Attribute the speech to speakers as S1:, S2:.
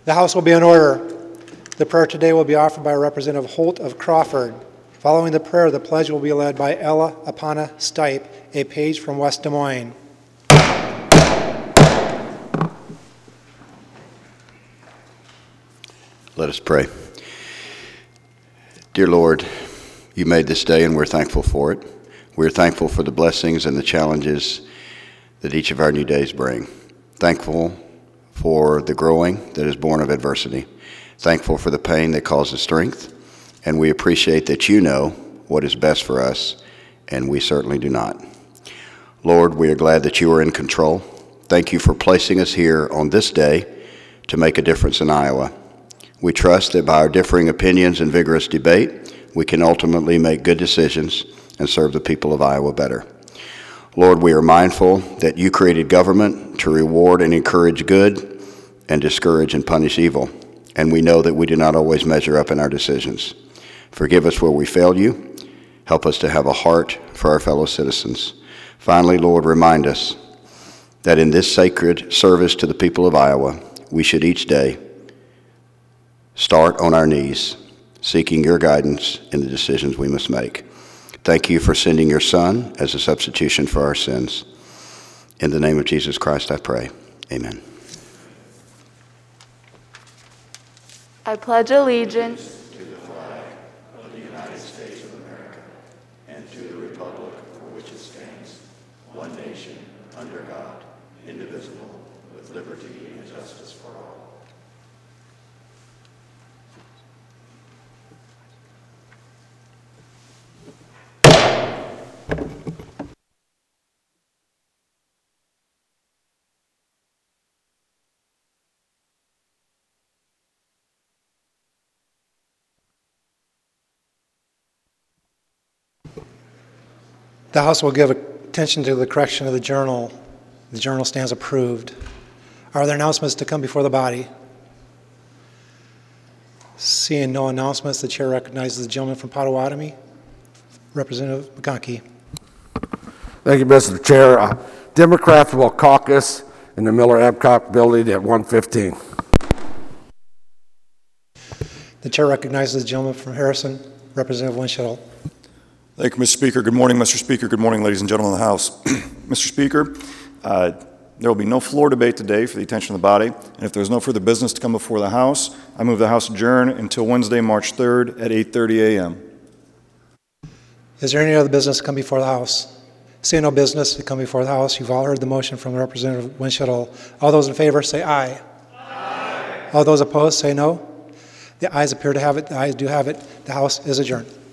S1: The House will be in order. The prayer today will be offered by Representative Holt of Crawford. Following the prayer, the pledge will be led by Ella Apana Stipe, a page from West Des Moines.
S2: Let us pray. Dear Lord, you made this day and we're thankful for it. We're thankful for the blessings and the challenges that each of our new days bring. Thankful for the growing that is born of adversity. Thankful for the pain that causes strength. And we appreciate that you know what is best for us, and we certainly do not. Lord, we are glad that you are in control. Thank you for placing us here on this day to make a difference in Iowa. We trust that by our differing opinions and vigorous debate, we can ultimately make good decisions and serve the people of Iowa better. Lord, we are mindful that you created government to reward and encourage good and discourage and punish evil, and we know that we do not always measure up in our decisions. Forgive us where we failed you. Help us to have a heart for our fellow citizens. Finally, Lord, remind us that in this sacred service to the people of Iowa, we should each day start on our knees, seeking your guidance in the decisions we must make. Thank you for sending your Son as a substitution for our sins. In the name of Jesus Christ, I pray. Amen.
S3: I pledge allegiance
S2: to the flag of the United States of America and to the republic for which it stands, one nation, under God, indivisible, with liberty and justice for all.
S1: The House will give attention to the correction of the journal. The journal stands approved. Are there announcements to come before the body? Seeing no announcements, the chair recognizes the gentleman from Potawatomi, Representative McConkey.
S4: Thank you, Mr. Chair. Democrats will caucus in the Miller Babcock building at 1:15.
S1: The chair recognizes the gentleman from Harrison, Representative Winchell.
S5: Thank you, Mr. Speaker. Good morning, Mr. Speaker. Good morning, ladies and gentlemen of the House. Mr. Speaker, there will be no floor debate today for the attention of the body, and if there's no further business to come before the House, I move the House adjourn until Wednesday, March 3rd at 8:30 a.m.
S1: Is there any other business to come before the House? Seeing no business to come before the House, you've all heard the motion from Representative Winchell. All those in favor say aye. Aye. All those opposed say no. The ayes appear to have it. The ayes do have it. The House is adjourned.